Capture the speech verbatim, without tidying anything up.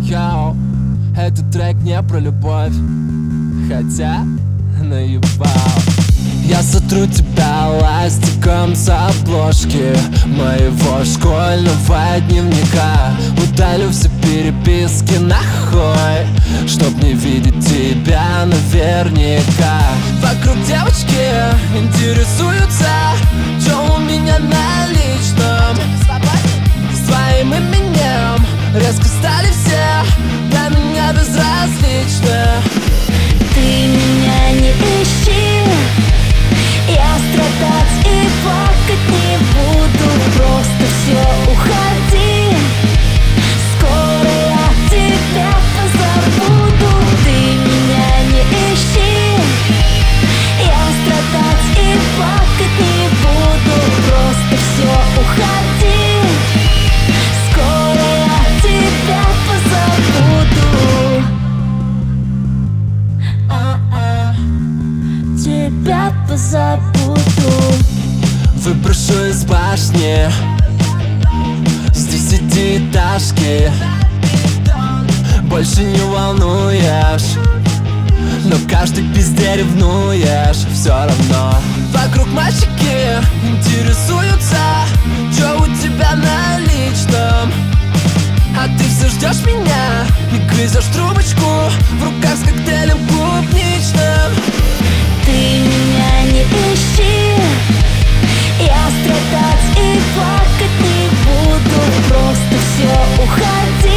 Йоу, этот трек не про любовь, хотя наебал. Я сотру тебя ластиком с обложки моего школьного дневника. Удалю все переписки нахуй, чтоб не видеть тебя наверняка. Вокруг девочки интересуются, чё у меня на личном. С твоим именем резко стали все для меня безразличны. Ты меня не ищи, я страдать и плакать не буду. Просто все, уходи, скоро я тебя позабуду. Ты меня не ищи, я страдать и плакать не буду. Просто все, уходи, скоро я тебя позабуду. А-а, тебя позабуду. Выброшу из башни с десятиэтажки. Больше не волнуешь, но каждый пизде ревнуешь. Все равно вокруг мальчики интересуются, чё у тебя на личном. А ты все ждешь меня и грызешь трубочку в руках с коктейлем клубничным. Ты меня не ищи, я страдать и плакать не буду. Просто все, уходи,